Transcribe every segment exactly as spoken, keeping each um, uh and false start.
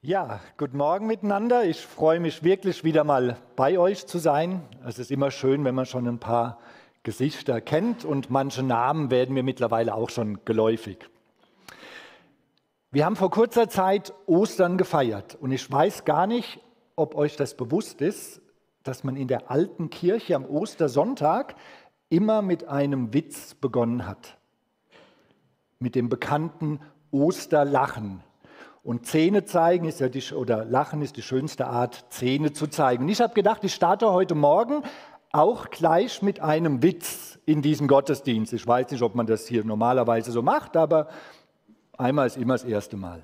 Ja, guten Morgen miteinander. Ich freue mich wirklich wieder mal bei euch zu sein. Es ist immer schön, wenn man schon ein paar Gesichter kennt und manche Namen werden mir mittlerweile auch schon geläufig. Wir haben vor kurzer Zeit Ostern gefeiert und ich weiß gar nicht, ob euch das bewusst ist, dass man in der alten Kirche am Ostersonntag immer mit einem Witz begonnen hat. Mit dem bekannten Osterlachen. Und Zähne zeigen ist ja die, oder Lachen ist die schönste Art, Zähne zu zeigen. Und ich habe gedacht, ich starte heute Morgen auch gleich mit einem Witz in diesen Gottesdienst. Ich weiß nicht, ob man das hier normalerweise so macht, aber einmal ist immer das erste Mal.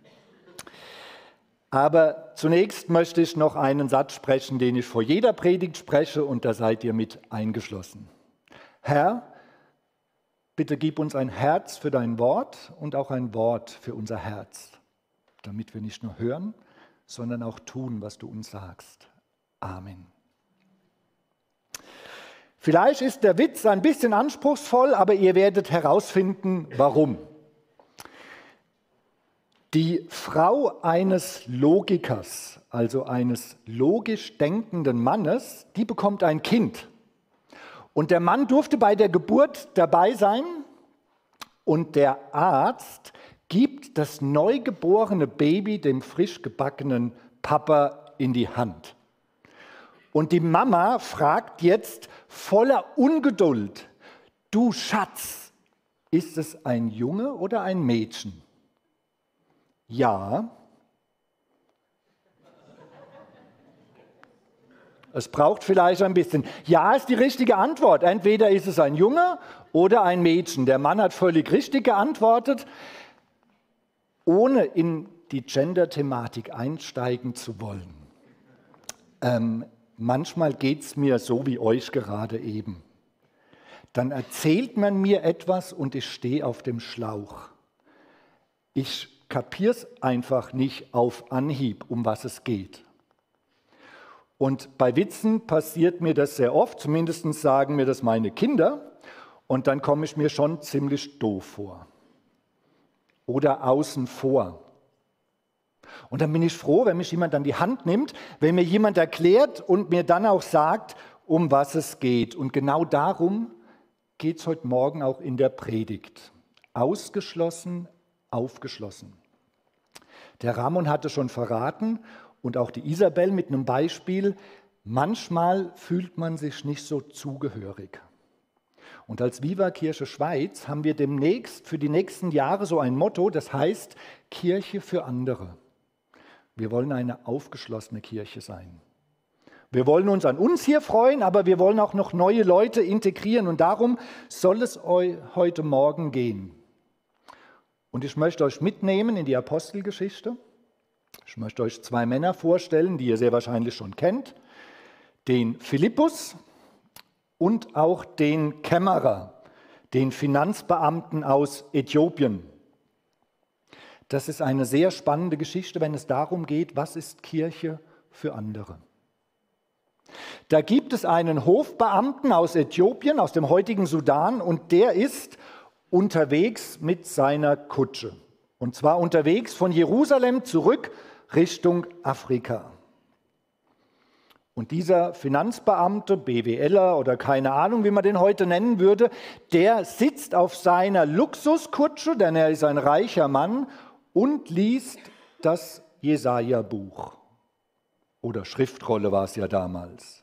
Aber zunächst möchte ich noch einen Satz sprechen, den ich vor jeder Predigt spreche, und da seid ihr mit eingeschlossen. Herr, bitte gib uns ein Herz für dein Wort und auch ein Wort für unser Herz, damit wir nicht nur hören, sondern auch tun, was du uns sagst. Amen. Vielleicht ist der Witz ein bisschen anspruchsvoll, aber ihr werdet herausfinden, warum. Die Frau eines Logikers, also eines logisch denkenden Mannes, die bekommt ein Kind. Und der Mann durfte bei der Geburt dabei sein und der Arzt gibt das neugeborene Baby dem frisch gebackenen Papa in die Hand. Und die Mama fragt jetzt voller Ungeduld: Du Schatz, ist es ein Junge oder ein Mädchen? Ja. Es braucht vielleicht ein bisschen. Ja ist die richtige Antwort. Entweder ist es ein Junge oder ein Mädchen. Der Mann hat völlig richtig geantwortet. Ohne in die Gender-Thematik einsteigen zu wollen. Ähm, manchmal geht es mir so wie euch gerade eben. Dann erzählt man mir etwas und ich stehe auf dem Schlauch. Ich kapiere es einfach nicht auf Anhieb, um was es geht. Und bei Witzen passiert mir das sehr oft, zumindest sagen mir das meine Kinder, und dann komme ich mir schon ziemlich doof vor. Oder außen vor. Und dann bin ich froh, wenn mich jemand an die Hand nimmt, wenn mir jemand erklärt und mir dann auch sagt, um was es geht. Und genau darum geht es heute Morgen auch in der Predigt. Ausgeschlossen, aufgeschlossen. Der Ramon hatte schon verraten und auch die Isabel mit einem Beispiel, manchmal fühlt man sich nicht so zugehörig. Und als Viva Kirche Schweiz haben wir demnächst für die nächsten Jahre so ein Motto, das heißt Kirche für andere. Wir wollen eine aufgeschlossene Kirche sein. Wir wollen uns an uns hier freuen, aber wir wollen auch noch neue Leute integrieren und darum soll es heute Morgen gehen. Und ich möchte euch mitnehmen in die Apostelgeschichte. Ich möchte euch zwei Männer vorstellen, die ihr sehr wahrscheinlich schon kennt. Den Philippus und auch den Kämmerer, den Finanzbeamten aus Äthiopien. Das ist eine sehr spannende Geschichte, wenn es darum geht, was ist Kirche für andere. Da gibt es einen Hofbeamten aus Äthiopien, aus dem heutigen Sudan, und der ist unterwegs mit seiner Kutsche. Und zwar unterwegs von Jerusalem zurück Richtung Afrika. Und dieser Finanzbeamte, BWLer oder keine Ahnung, wie man den heute nennen würde, der sitzt auf seiner Luxuskutsche, denn er ist ein reicher Mann, und liest das Jesaja-Buch. Oder Schriftrolle war es ja damals.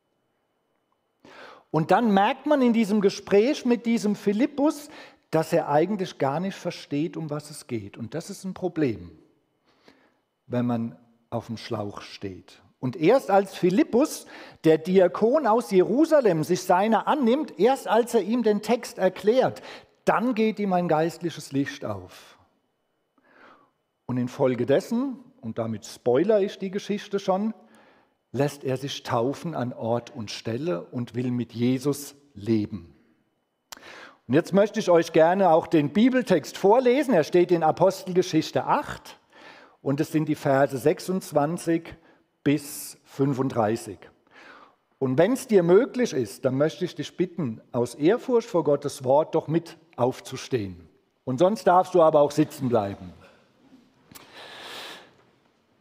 Und dann merkt man in diesem Gespräch mit diesem Philippus, dass er eigentlich gar nicht versteht, um was es geht. Und das ist ein Problem, wenn man auf dem Schlauch steht. Und erst als Philippus, der Diakon aus Jerusalem, sich seiner annimmt, erst als er ihm den Text erklärt, dann geht ihm ein geistliches Licht auf. Und infolgedessen, und damit spoilere ich die Geschichte schon, lässt er sich taufen an Ort und Stelle und will mit Jesus leben. Und jetzt möchte ich euch gerne auch den Bibeltext vorlesen. Er steht in Apostelgeschichte acht und es sind die Verse sechsundzwanzig bis fünfunddreißig. Und wenn es dir möglich ist, dann möchte ich dich bitten, aus Ehrfurcht vor Gottes Wort doch mit aufzustehen. Und sonst darfst du aber auch sitzen bleiben.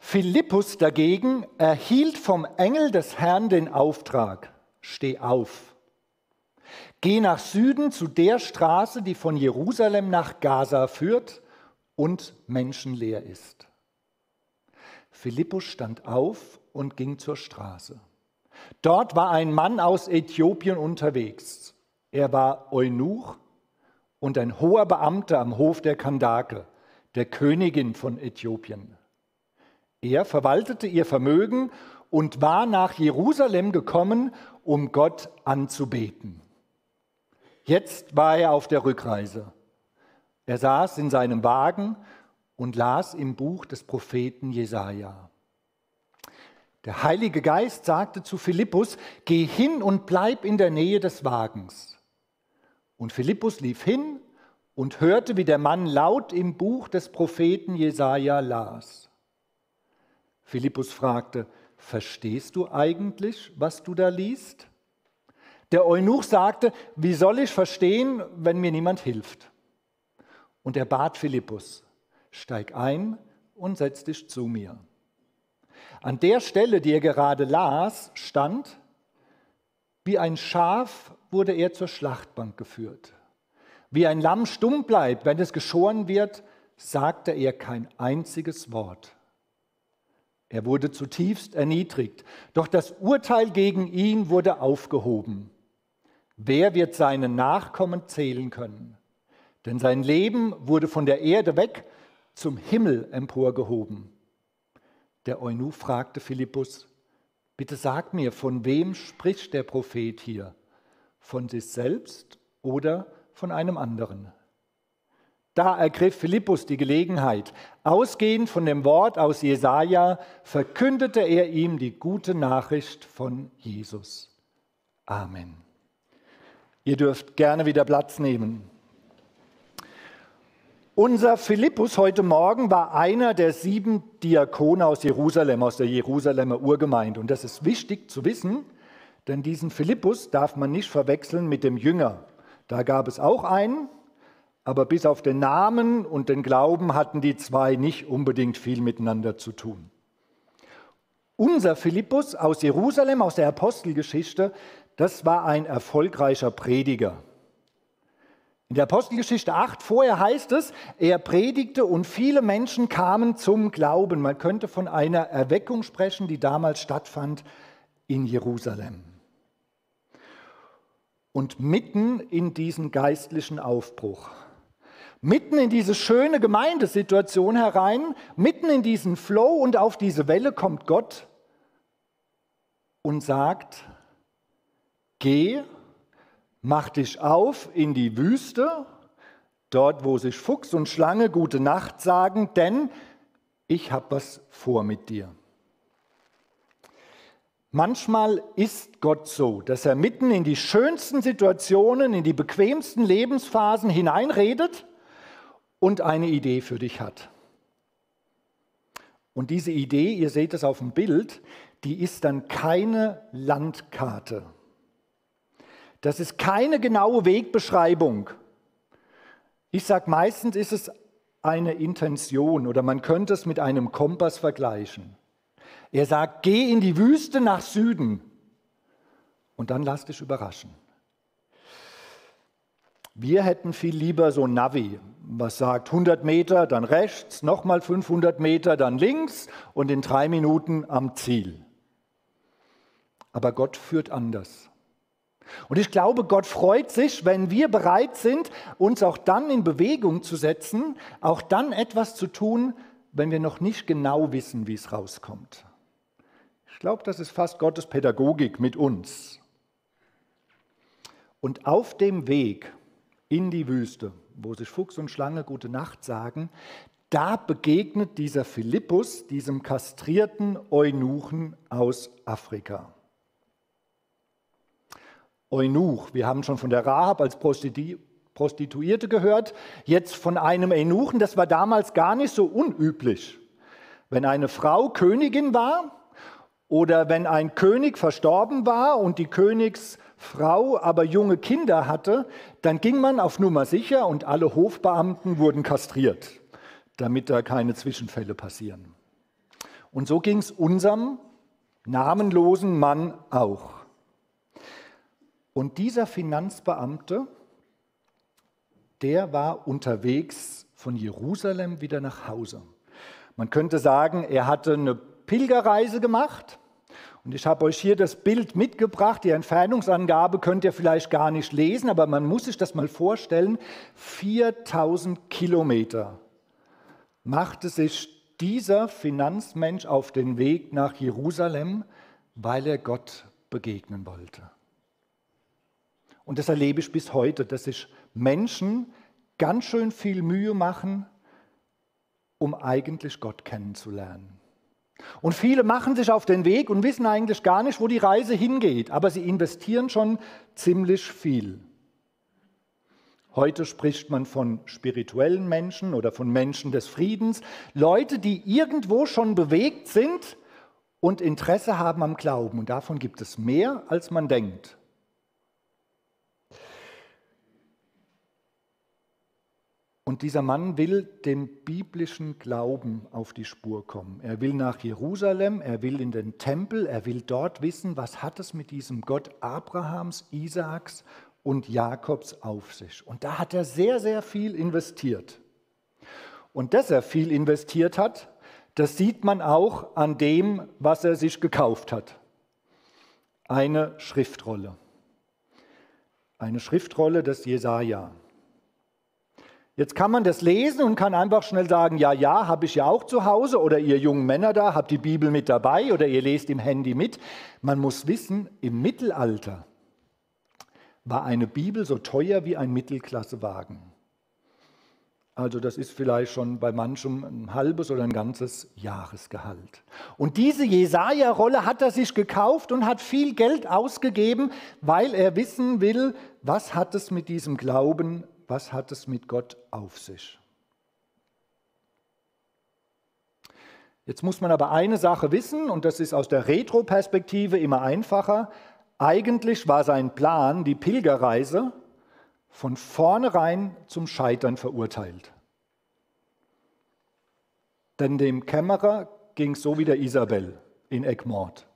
Philippus dagegen erhielt vom Engel des Herrn den Auftrag: Steh auf, geh nach Süden zu der Straße, die von Jerusalem nach Gaza führt und menschenleer ist. Philippus stand auf und ging zur Straße. Dort war ein Mann aus Äthiopien unterwegs. Er war Eunuch und ein hoher Beamter am Hof der Kandake, der Königin von Äthiopien. Er verwaltete ihr Vermögen und war nach Jerusalem gekommen, um Gott anzubeten. Jetzt war er auf der Rückreise. Er saß in seinem Wagen und las im Buch des Propheten Jesaja. Der Heilige Geist sagte zu Philippus: Geh hin und bleib in der Nähe des Wagens. Und Philippus lief hin und hörte, wie der Mann laut im Buch des Propheten Jesaja las. Philippus fragte: Verstehst du eigentlich, was du da liest? Der Eunuch sagte: Wie soll ich verstehen, wenn mir niemand hilft? Und er bat Philippus: Steig ein und setz dich zu mir. An der Stelle, die er gerade las, stand: Wie ein Schaf wurde er zur Schlachtbank geführt. Wie ein Lamm stumm bleibt, wenn es geschoren wird, sagte er kein einziges Wort. Er wurde zutiefst erniedrigt, doch das Urteil gegen ihn wurde aufgehoben. Wer wird seinen Nachkommen zählen können? Denn sein Leben wurde von der Erde weg zum Himmel emporgehoben. Der Eunuch fragte Philippus: Bitte sag mir, von wem spricht der Prophet hier? Von sich selbst oder von einem anderen? Da ergriff Philippus die Gelegenheit. Ausgehend von dem Wort aus Jesaja verkündete er ihm die gute Nachricht von Jesus. Amen. Ihr dürft gerne wieder Platz nehmen. Unser Philippus heute Morgen war einer der sieben Diakone aus Jerusalem, aus der Jerusalemer Urgemeinde. Und das ist wichtig zu wissen, denn diesen Philippus darf man nicht verwechseln mit dem Jünger. Da gab es auch einen, aber bis auf den Namen und den Glauben hatten die zwei nicht unbedingt viel miteinander zu tun. Unser Philippus aus Jerusalem, aus der Apostelgeschichte, das war ein erfolgreicher Prediger. In der Apostelgeschichte acht vorher heißt es, er predigte und viele Menschen kamen zum Glauben. Man könnte von einer Erweckung sprechen, die damals stattfand in Jerusalem. Und mitten in diesen geistlichen Aufbruch, mitten in diese schöne Gemeindesituation herein, mitten in diesen Flow und auf diese Welle kommt Gott und sagt: Geh, mach dich auf in die Wüste, dort wo sich Fuchs und Schlange gute Nacht sagen, denn ich habe was vor mit dir. Manchmal ist Gott so, dass er mitten in die schönsten Situationen, in die bequemsten Lebensphasen hineinredet und eine Idee für dich hat. Und diese Idee, ihr seht es auf dem Bild, die ist dann keine Landkarte. Das ist keine genaue Wegbeschreibung. Ich sage, meistens ist es eine Intention oder man könnte es mit einem Kompass vergleichen. Er sagt, geh in die Wüste nach Süden und dann lass dich überraschen. Wir hätten viel lieber so ein Navi, was sagt hundert Meter, dann rechts, nochmal fünfhundert Meter, dann links und in drei Minuten am Ziel. Aber Gott führt anders. Und ich glaube, Gott freut sich, wenn wir bereit sind, uns auch dann in Bewegung zu setzen, auch dann etwas zu tun, wenn wir noch nicht genau wissen, wie es rauskommt. Ich glaube, das ist fast Gottes Pädagogik mit uns. Und auf dem Weg in die Wüste, wo sich Fuchs und Schlange gute Nacht sagen, da begegnet dieser Philippus diesem kastrierten Eunuchen aus Afrika. Eunuch, wir haben schon von der Rahab als Prostituierte gehört, jetzt von einem Eunuchen, das war damals gar nicht so unüblich. Wenn eine Frau Königin war oder wenn ein König verstorben war und die Königsfrau aber junge Kinder hatte, dann ging man auf Nummer sicher und alle Hofbeamten wurden kastriert, damit da keine Zwischenfälle passieren. Und so ging es unserem namenlosen Mann auch. Und dieser Finanzbeamte, der war unterwegs von Jerusalem wieder nach Hause. Man könnte sagen, er hatte eine Pilgerreise gemacht. Und ich habe euch hier das Bild mitgebracht. Die Entfernungsangabe könnt ihr vielleicht gar nicht lesen, aber man muss sich das mal vorstellen. viertausend Kilometer machte sich dieser Finanzmensch auf den Weg nach Jerusalem, weil er Gott begegnen wollte. Und das erlebe ich bis heute, dass sich Menschen ganz schön viel Mühe machen, um eigentlich Gott kennenzulernen. Und viele machen sich auf den Weg und wissen eigentlich gar nicht, wo die Reise hingeht, aber sie investieren schon ziemlich viel. Heute spricht man von spirituellen Menschen oder von Menschen des Friedens, Leute, die irgendwo schon bewegt sind und Interesse haben am Glauben. Und davon gibt es mehr, als man denkt. Und dieser Mann will dem biblischen Glauben auf die Spur kommen. Er will nach Jerusalem, er will in den Tempel, er will dort wissen, was hat es mit diesem Gott Abrahams, Isaaks und Jakobs auf sich. Und da hat er sehr, sehr viel investiert. Und dass er viel investiert hat, das sieht man auch an dem, was er sich gekauft hat. Eine Schriftrolle. Eine Schriftrolle des Jesaja. Jetzt kann man das lesen und kann einfach schnell sagen, ja, ja, habe ich ja auch zu Hause, oder ihr jungen Männer da, habt die Bibel mit dabei oder ihr lest im Handy mit. Man muss wissen, im Mittelalter war eine Bibel so teuer wie ein Mittelklassewagen. Also das ist vielleicht schon bei manchem ein halbes oder ein ganzes Jahresgehalt. Und diese Jesaja-Rolle hat er sich gekauft und hat viel Geld ausgegeben, weil er wissen will, was hat es mit diesem Glauben, was hat es mit Gott auf sich. Jetzt muss man aber eine Sache wissen, und das ist aus der Retro-Perspektive immer einfacher. Eigentlich war sein Plan, die Pilgerreise, von vornherein zum Scheitern verurteilt. Denn dem Kämmerer ging es so wie der Isabel in Egmont.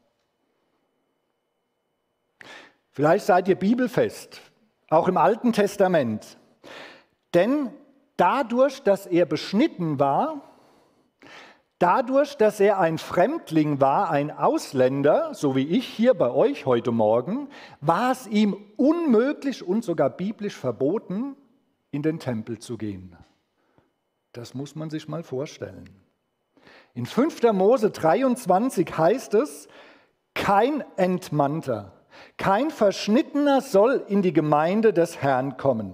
Vielleicht seid ihr bibelfest, auch im Alten Testament. Denn dadurch, dass er beschnitten war, dadurch, dass er ein Fremdling war, ein Ausländer, so wie ich hier bei euch heute Morgen, war es ihm unmöglich und sogar biblisch verboten, in den Tempel zu gehen. Das muss man sich mal vorstellen. In fünfter Mose dreiundzwanzig heißt es, kein Entmannter, kein Verschnittener soll in die Gemeinde des Herrn kommen.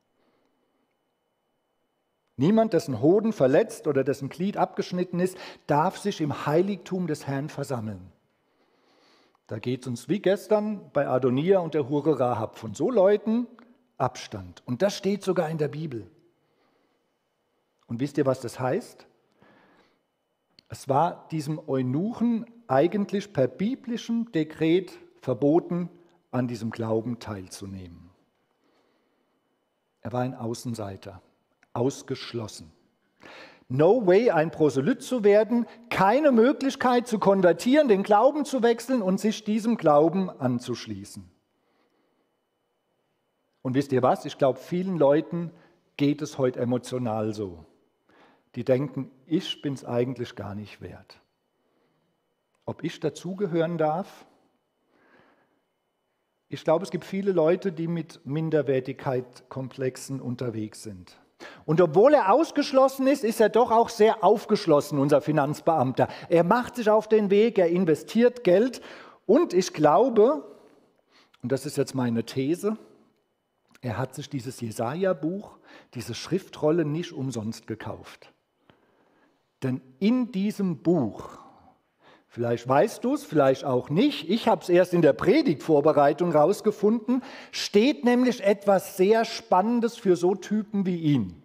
Niemand, dessen Hoden verletzt oder dessen Glied abgeschnitten ist, darf sich im Heiligtum des Herrn versammeln. Da geht es uns wie gestern bei Adonia und der Hure Rahab. Von so Leuten Abstand. Und das steht sogar in der Bibel. Und wisst ihr, was das heißt? Es war diesem Eunuchen eigentlich per biblischem Dekret verboten, an diesem Glauben teilzunehmen. Er war ein Außenseiter. Ausgeschlossen. No way, ein Proselyt zu werden, keine Möglichkeit zu konvertieren, den Glauben zu wechseln und sich diesem Glauben anzuschließen. Und wisst ihr was? Ich glaube, vielen Leuten geht es heute emotional so. Die denken, ich bin es eigentlich gar nicht wert. Ob ich dazugehören darf? Ich glaube, es gibt viele Leute, die mit Minderwertigkeitskomplexen unterwegs sind. Und obwohl er ausgeschlossen ist, ist er doch auch sehr aufgeschlossen, unser Finanzbeamter. Er macht sich auf den Weg, er investiert Geld und ich glaube, und das ist jetzt meine These, er hat sich dieses Jesaja-Buch, diese Schriftrolle nicht umsonst gekauft. Denn in diesem Buch, vielleicht weißt du es, vielleicht auch nicht, ich habe es erst in der Predigtvorbereitung rausgefunden, steht nämlich etwas sehr Spannendes für so Typen wie ihn.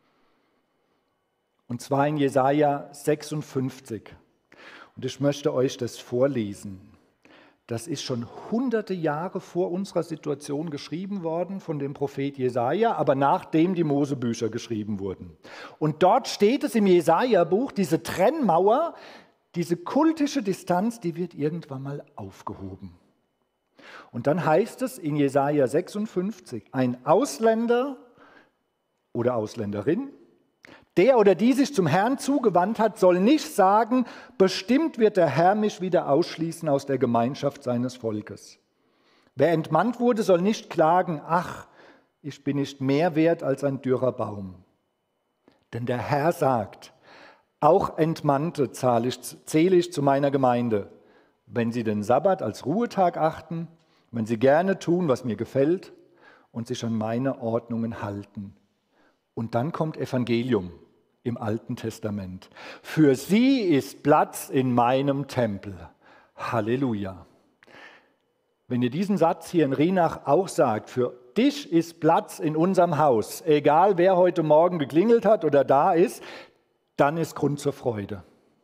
Und zwar in Jesaja sechsundfünfzig. Und ich möchte euch das vorlesen. Das ist schon hunderte Jahre vor unserer Situation geschrieben worden von dem Prophet Jesaja, aber nachdem die Mosebücher geschrieben wurden. Und dort steht es im Jesaja-Buch, diese Trennmauer, Diese kultische Distanz, die wird irgendwann mal aufgehoben. Und dann heißt es in Jesaja sechsundfünfzig, ein Ausländer oder Ausländerin, der oder die sich zum Herrn zugewandt hat, soll nicht sagen, bestimmt wird der Herr mich wieder ausschließen aus der Gemeinschaft seines Volkes. Wer entmannt wurde, soll nicht klagen, ach, ich bin nicht mehr wert als ein dürrer Baum. Denn der Herr sagt, auch Entmannte zähle ich, zähle ich zu meiner Gemeinde, wenn sie den Sabbat als Ruhetag achten, wenn sie gerne tun, was mir gefällt und sich an meine Ordnungen halten. Und dann kommt Evangelium im Alten Testament. Für sie ist Platz in meinem Tempel. Halleluja. Wenn ihr diesen Satz hier in Rhenach auch sagt, für dich ist Platz in unserem Haus, egal wer heute Morgen geklingelt hat oder da ist, dann ist Grund zur Freude.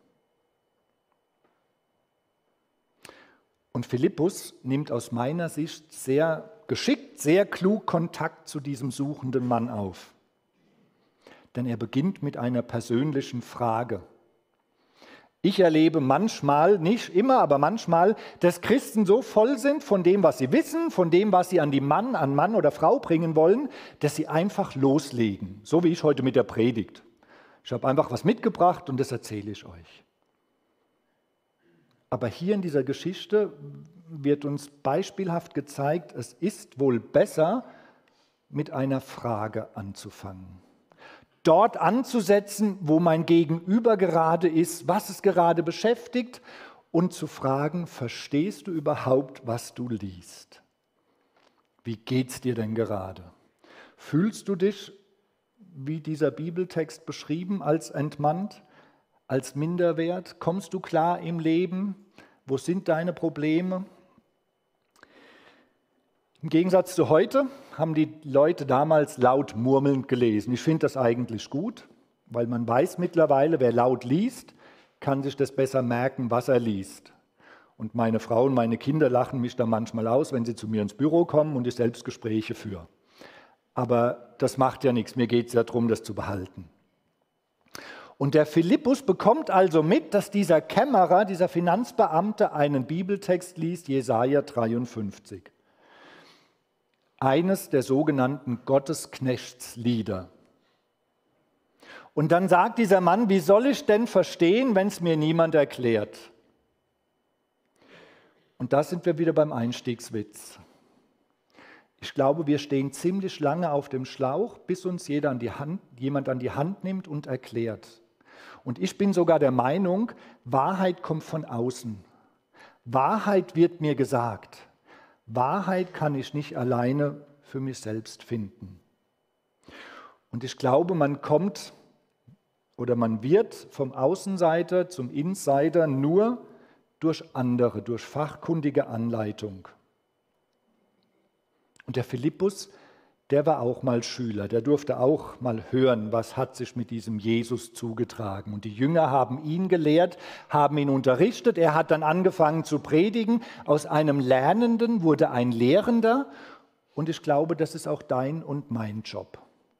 Und Philippus nimmt aus meiner Sicht sehr geschickt, sehr klug Kontakt zu diesem suchenden Mann auf. Denn er beginnt mit einer persönlichen Frage. Ich erlebe manchmal, nicht immer, aber manchmal, dass Christen so voll sind von dem, was sie wissen, von dem, was sie an die Mann, an Mann oder Frau bringen wollen, dass sie einfach loslegen. So wie ich heute mit der Predigt. Ich habe einfach was mitgebracht und das erzähle ich euch. Aber hier in dieser Geschichte wird uns beispielhaft gezeigt, es ist wohl besser, mit einer Frage anzufangen. Dort anzusetzen, wo mein Gegenüber gerade ist, was es gerade beschäftigt und zu fragen, verstehst du überhaupt, was du liest? Wie geht's dir denn gerade? Fühlst du dich, wie dieser Bibeltext beschrieben, als entmannt, als minderwert? Kommst du klar im Leben? Wo sind deine Probleme? Im Gegensatz zu heute haben die Leute damals laut murmelnd gelesen. Ich finde das eigentlich gut, weil man weiß mittlerweile, wer laut liest, kann sich das besser merken, was er liest. Und meine Frau und meine Kinder lachen mich da manchmal aus, wenn sie zu mir ins Büro kommen und ich selbst Gespräche führe. Aber das macht ja nichts, mir geht es ja darum, das zu behalten. Und der Philippus bekommt also mit, dass dieser Kämmerer, dieser Finanzbeamte einen Bibeltext liest, Jesaja dreiundfünfzig. Eines der sogenannten Gottesknechtslieder. Und dann sagt dieser Mann, wie soll ich denn verstehen, wenn es mir niemand erklärt? Und da sind wir wieder beim Einstiegswitz. Ich glaube, wir stehen ziemlich lange auf dem Schlauch, bis uns jeder an die Hand, jemand an die Hand nimmt und erklärt. Und ich bin sogar der Meinung, Wahrheit kommt von außen. Wahrheit wird mir gesagt. Wahrheit kann ich nicht alleine für mich selbst finden. Und ich glaube, man kommt oder man wird vom Außenseiter zum Insider nur durch andere, durch fachkundige Anleitung. Und der Philippus, der war auch mal Schüler, der durfte auch mal hören, was hat sich mit diesem Jesus zugetragen. Und die Jünger haben ihn gelehrt, haben ihn unterrichtet, er hat dann angefangen zu predigen. Aus einem Lernenden wurde ein Lehrender und ich glaube, das ist auch dein und mein Job.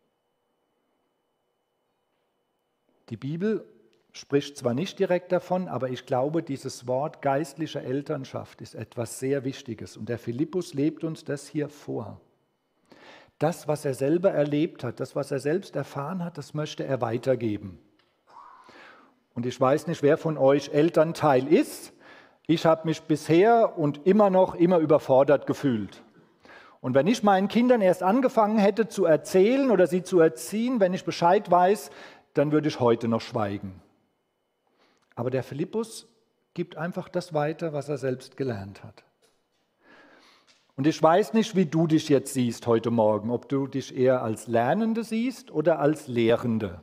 Die Bibel spricht zwar nicht direkt davon, aber ich glaube, dieses Wort geistliche Elternschaft ist etwas sehr Wichtiges und der Philippus lebt uns das hier vor. Das, was er selber erlebt hat, das, was er selbst erfahren hat, das möchte er weitergeben. Und ich weiß nicht, wer von euch Elternteil ist. Ich habe mich bisher und immer noch immer überfordert gefühlt. Und wenn ich meinen Kindern erst angefangen hätte zu erzählen oder sie zu erziehen, wenn ich Bescheid weiß, dann würde ich heute noch schweigen. Aber der Philippus gibt einfach das weiter, was er selbst gelernt hat. Und ich weiß nicht, wie du dich jetzt siehst heute Morgen, ob du dich eher als Lernende siehst oder als Lehrende.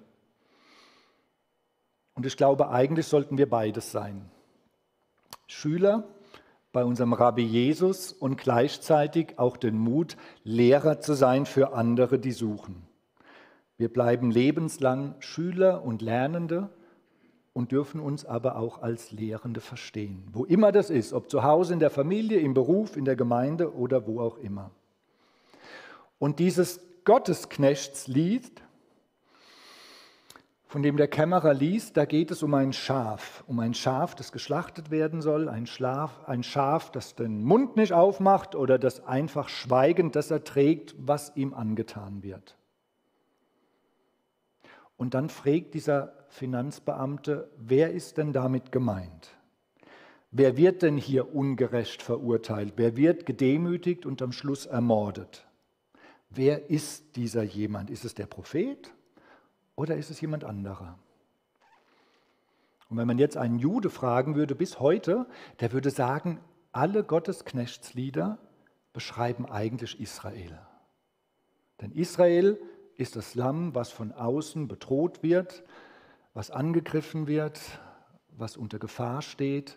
Und ich glaube, eigentlich sollten wir beides sein. Schüler bei unserem Rabbi Jesus und gleichzeitig auch den Mut, Lehrer zu sein für andere, die suchen. Wir bleiben lebenslang Schüler und Lernende und dürfen uns aber auch als Lehrende verstehen, wo immer das ist, ob zu Hause, in der Familie, im Beruf, in der Gemeinde oder wo auch immer. Und dieses Gottesknechtslied von dem der Kämmerer liest, da geht es um ein Schaf, um ein Schaf, das geschlachtet werden soll, ein, Schlaf, ein Schaf, das den Mund nicht aufmacht oder das einfach schweigend das erträgt, was ihm angetan wird. Und dann fragt dieser Finanzbeamte, wer ist denn damit gemeint? Wer wird denn hier ungerecht verurteilt? Wer wird gedemütigt und am Schluss ermordet? Wer ist dieser jemand? Ist es der Prophet oder ist es jemand anderer? Und wenn man jetzt einen Jude fragen würde bis heute, der würde sagen, alle Gottesknechtslieder beschreiben eigentlich Israel. Denn Israel ist das Lamm, was von außen bedroht wird, was angegriffen wird, was unter Gefahr steht.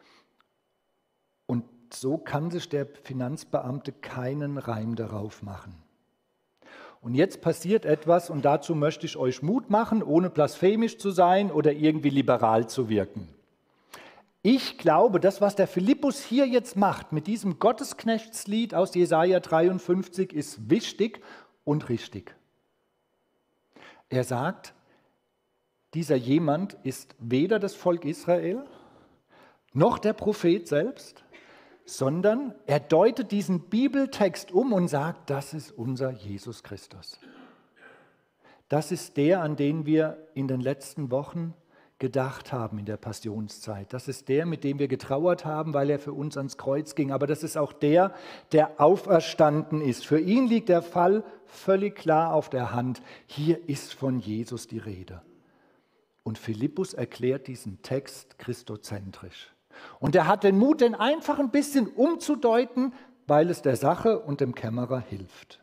Und so kann sich der Finanzbeamte keinen Reim darauf machen. Und jetzt passiert etwas, und dazu möchte ich euch Mut machen, ohne blasphemisch zu sein oder irgendwie liberal zu wirken. Ich glaube, das, was der Philippus hier jetzt macht, mit diesem Gottesknechtslied aus Jesaja dreiundfünfzig, ist wichtig und richtig. Er sagt, dieser jemand ist weder das Volk Israel, noch der Prophet selbst, sondern er deutet diesen Bibeltext um und sagt, das ist unser Jesus Christus. Das ist der, an den wir in den letzten Wochen gedacht haben in der Passionszeit. Das ist der, mit dem wir getrauert haben, weil er für uns ans Kreuz ging. Aber das ist auch der, der auferstanden ist. Für ihn liegt der Fall völlig klar auf der Hand. Hier ist von Jesus die Rede. Und Philippus erklärt diesen Text christozentrisch. Und er hat den Mut, den einfach ein bisschen umzudeuten, weil es der Sache und dem Kämmerer hilft.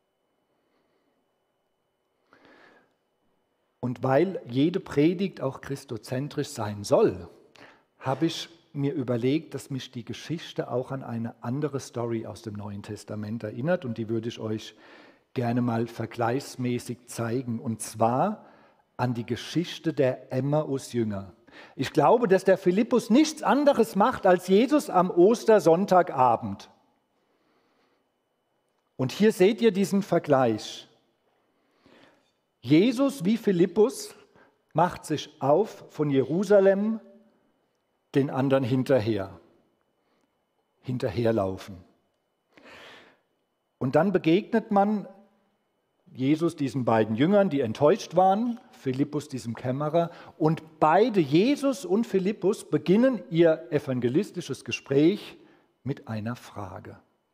Und weil jede Predigt auch christozentrisch sein soll, habe ich mir überlegt, dass mich die Geschichte auch an eine andere Story aus dem Neuen Testament erinnert. Und die würde ich euch gerne mal vergleichsmäßig zeigen. Und zwar an die Geschichte der Emmaus-Jünger. Ich glaube, dass der Philippus nichts anderes macht als Jesus am Ostersonntagabend. Und hier seht ihr diesen Vergleich. Jesus wie Philippus macht sich auf von Jerusalem den anderen hinterher, hinterherlaufen. Und dann begegnet man Jesus diesen beiden Jüngern, die enttäuscht waren, Philippus diesem Kämmerer, und beide, Jesus und Philippus, beginnen ihr evangelistisches Gespräch mit einer Frage.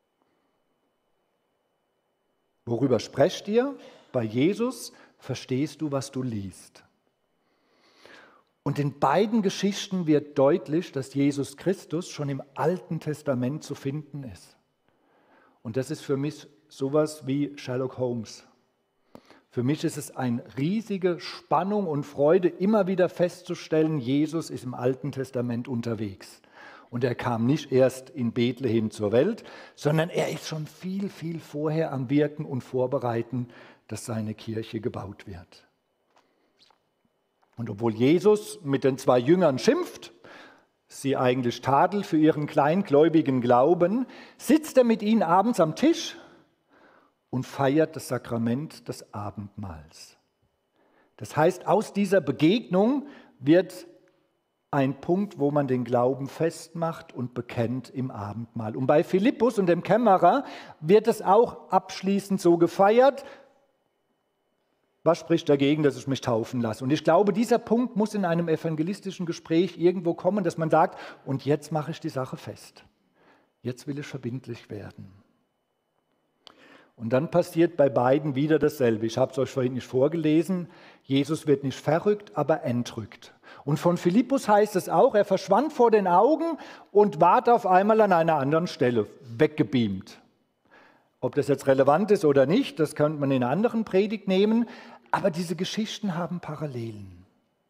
Worüber sprecht ihr? Bei Jesus verstehst du, was du liest. Und in beiden Geschichten wird deutlich, dass Jesus Christus schon im Alten Testament zu finden ist. Und das ist für mich sowas wie Sherlock Holmes. Für mich ist es eine riesige Spannung und Freude, immer wieder festzustellen, Jesus ist im Alten Testament unterwegs. Und er kam nicht erst in Bethlehem zur Welt, sondern er ist schon viel, viel vorher am Wirken und Vorbereiten, dass seine Kirche gebaut wird. Und obwohl Jesus mit den zwei Jüngern schimpft, sie eigentlich tadelt für ihren kleingläubigen Glauben, sitzt er mit ihnen abends am Tisch und feiert das Sakrament des Abendmahls. Das heißt, aus dieser Begegnung wird ein Punkt, wo man den Glauben festmacht und bekennt im Abendmahl. Und bei Philippus und dem Kämmerer wird es auch abschließend so gefeiert. Was spricht dagegen, dass ich mich taufen lasse? Und ich glaube, dieser Punkt muss in einem evangelistischen Gespräch irgendwo kommen, dass man sagt, und jetzt mache ich die Sache fest. Jetzt will ich verbindlich werden. Und dann passiert bei beiden wieder dasselbe. Ich habe es euch vorhin nicht vorgelesen. Jesus wird nicht verrückt, aber entrückt. Und von Philippus heißt es auch, er verschwand vor den Augen und ward auf einmal an einer anderen Stelle weggebeamt. Ob das jetzt relevant ist oder nicht, das könnte man in einer anderen Predigt nehmen. Aber diese Geschichten haben Parallelen.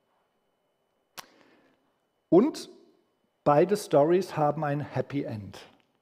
Und beide Storys haben ein Happy End.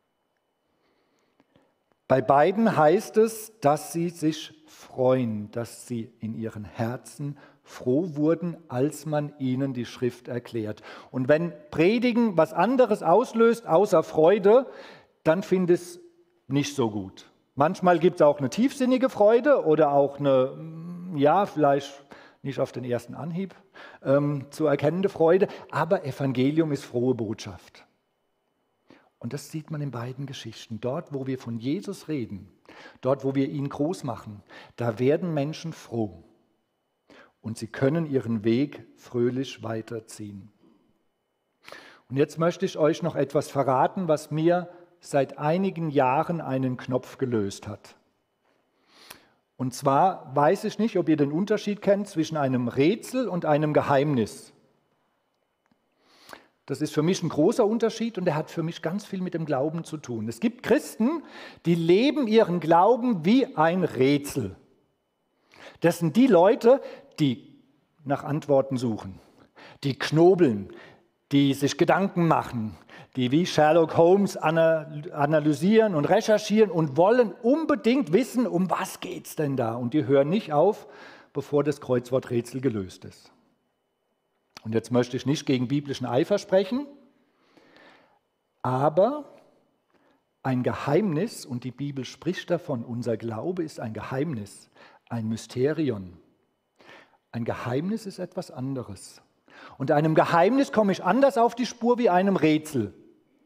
Bei beiden heißt es, dass sie sich freuen, dass sie in ihren Herzen froh wurden, als man ihnen die Schrift erklärt. Und wenn Predigen was anderes auslöst, außer Freude, dann finde ich es nicht so gut. Manchmal gibt es auch eine tiefsinnige Freude oder auch eine, ja, vielleicht nicht auf den ersten Anhieb ähm, zu erkennende Freude, aber Evangelium ist frohe Botschaft. Und das sieht man in beiden Geschichten. Dort, wo wir von Jesus reden, dort, wo wir ihn groß machen, da werden Menschen froh. Und sie können ihren Weg fröhlich weiterziehen. Und jetzt möchte ich euch noch etwas verraten, was mir seit einigen Jahren einen Knopf gelöst hat. Und zwar weiß ich nicht, ob ihr den Unterschied kennt zwischen einem Rätsel und einem Geheimnis. Das ist für mich ein großer Unterschied und der hat für mich ganz viel mit dem Glauben zu tun. Es gibt Christen, die leben ihren Glauben wie ein Rätsel. Das sind die Leute, die nach Antworten suchen, die knobeln, die sich Gedanken machen, die wie Sherlock Holmes analysieren und recherchieren und wollen unbedingt wissen, um was geht es denn da. Und die hören nicht auf, bevor das Kreuzworträtsel gelöst ist. Und jetzt möchte ich nicht gegen biblischen Eifer sprechen, aber ein Geheimnis, und die Bibel spricht davon, unser Glaube ist ein Geheimnis, ein Mysterion. Ein Geheimnis ist etwas anderes. Und einem Geheimnis komme ich anders auf die Spur wie einem Rätsel.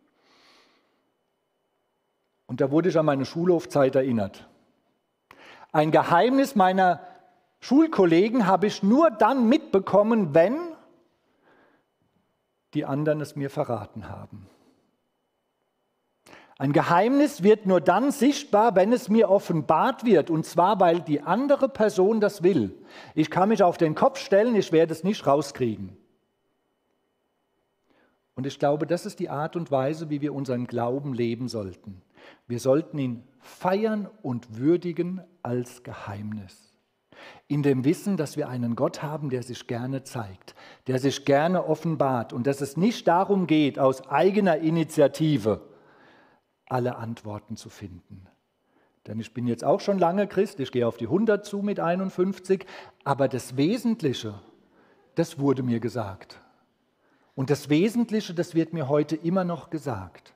Und da wurde ich an meine Schulhofzeit erinnert. Ein Geheimnis meiner Schulkollegen habe ich nur dann mitbekommen, wenn die anderen es mir verraten haben. Ein Geheimnis wird nur dann sichtbar, wenn es mir offenbart wird, und zwar, weil die andere Person das will. Ich kann mich auf den Kopf stellen, ich werde es nicht rauskriegen. Und ich glaube, das ist die Art und Weise, wie wir unseren Glauben leben sollten. Wir sollten ihn feiern und würdigen als Geheimnis. In dem Wissen, dass wir einen Gott haben, der sich gerne zeigt, der sich gerne offenbart und dass es nicht darum geht, aus eigener Initiative alle Antworten zu finden. Denn ich bin jetzt auch schon lange Christ, ich gehe auf die hundert zu mit einundfünfzig, aber das Wesentliche, das wurde mir gesagt. Und das Wesentliche, das wird mir heute immer noch gesagt.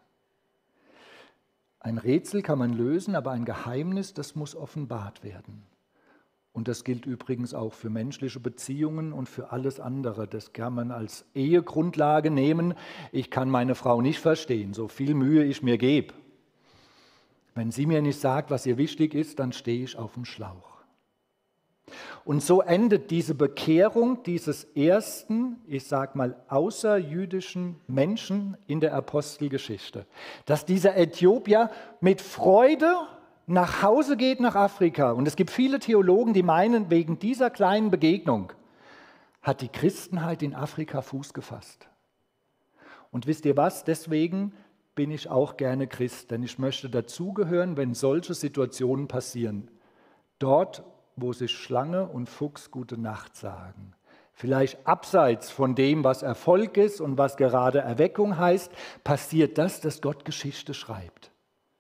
Ein Rätsel kann man lösen, aber ein Geheimnis, das muss offenbart werden. Und das gilt übrigens auch für menschliche Beziehungen und für alles andere. Das kann man als Ehegrundlage nehmen. Ich kann meine Frau nicht verstehen, so viel Mühe ich mir gebe. Wenn sie mir nicht sagt, was ihr wichtig ist, dann stehe ich auf dem Schlauch. Und so endet diese Bekehrung dieses ersten, ich sage mal, außerjüdischen Menschen in der Apostelgeschichte. Dass dieser Äthiopier mit Freude nach Hause geht nach Afrika. Und es gibt viele Theologen, die meinen, wegen dieser kleinen Begegnung hat die Christenheit in Afrika Fuß gefasst. Und wisst ihr was? Deswegen bin ich auch gerne Christ, denn ich möchte dazugehören, wenn solche Situationen passieren. Dort, wo sich Schlange und Fuchs gute Nacht sagen. Vielleicht abseits von dem, was Erfolg ist und was gerade Erweckung heißt, passiert das, dass Gott Geschichte schreibt.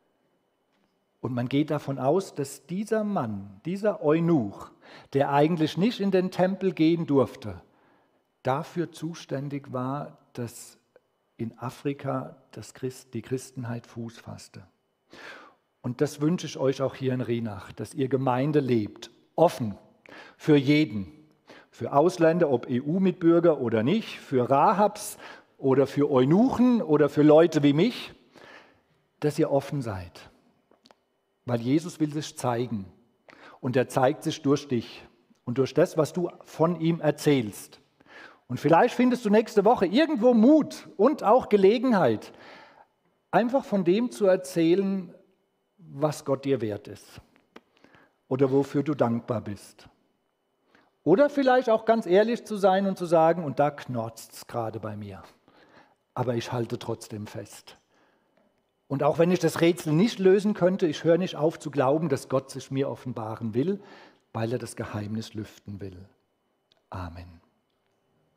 Und man geht davon aus, dass dieser Mann, dieser Eunuch, der eigentlich nicht in den Tempel gehen durfte, dafür zuständig war, dass in Afrika das Christ, die Christenheit Fuß fasste. Und das wünsche ich euch auch hier in Rhenach, dass ihr Gemeinde lebt, offen für jeden, für Ausländer, ob E U-Mitbürger oder nicht, für Rahabs oder für Eunuchen oder für Leute wie mich, dass ihr offen seid. Weil Jesus will sich zeigen und er zeigt sich durch dich und durch das, was du von ihm erzählst. Und vielleicht findest du nächste Woche irgendwo Mut und auch Gelegenheit, einfach von dem zu erzählen, was Gott dir wert ist oder wofür du dankbar bist. Oder vielleicht auch ganz ehrlich zu sein und zu sagen, und da knorzt es gerade bei mir, aber ich halte trotzdem fest. Und auch wenn ich das Rätsel nicht lösen könnte, ich höre nicht auf zu glauben, dass Gott sich mir offenbaren will, weil er das Geheimnis lüften will. Amen.